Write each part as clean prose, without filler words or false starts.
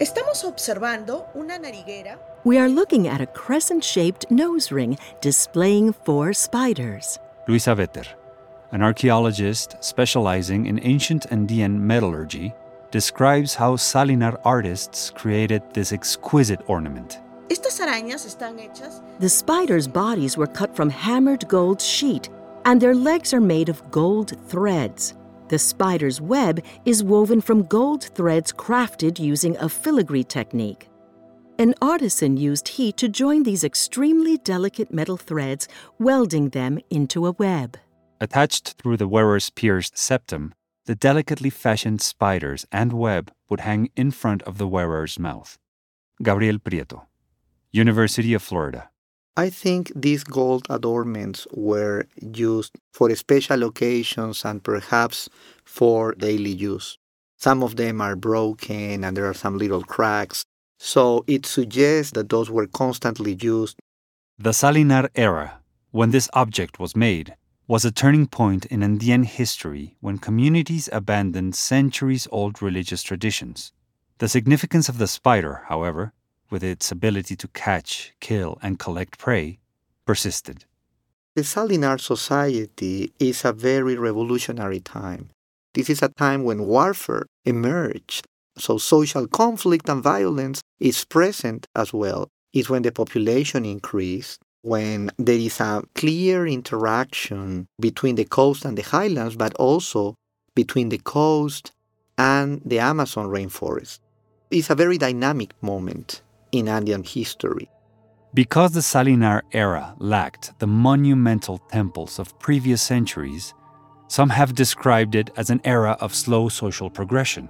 Estamos observando una nariguera. We are looking at a crescent-shaped nose ring displaying 4 spiders. Luisa Vetter, an archaeologist specializing in ancient Andean metallurgy, describes how Salinar artists created this exquisite ornament. Estas arañas están hechas. The spiders' bodies were cut from hammered gold sheet, and their legs are made of gold threads. The spider's web is woven from gold threads crafted using a filigree technique. An artisan used heat to join these extremely delicate metal threads, welding them into a web. Attached through the wearer's pierced septum, the delicately fashioned spiders and web would hang in front of the wearer's mouth. Gabriel Prieto, University of Florida. I think these gold adornments were used for special occasions and perhaps for daily use. Some of them are broken and there are some little cracks, so it suggests that those were constantly used. The Salinar era, when this object was made, was a turning point in Andean history when communities abandoned centuries-old religious traditions. The significance of the spider, however, with its ability to catch, kill, and collect prey, persisted. The Salinar society is a very revolutionary time. This is a time when warfare emerged, so social conflict and violence is present as well. It's when the population increased, when there is a clear interaction between the coast and the highlands, but also between the coast and the Amazon rainforest. It's a very dynamic moment in Andean history. Because the Salinar era lacked the monumental temples of previous centuries, some have described it as an era of slow social progression.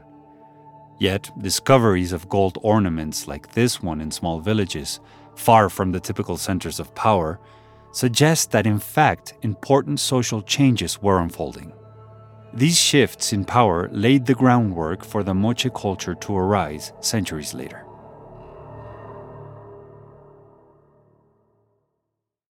Yet, discoveries of gold ornaments like this one in small villages, far from the typical centers of power, suggest that in fact important social changes were unfolding. These shifts in power laid the groundwork for the Moche culture to arise centuries later.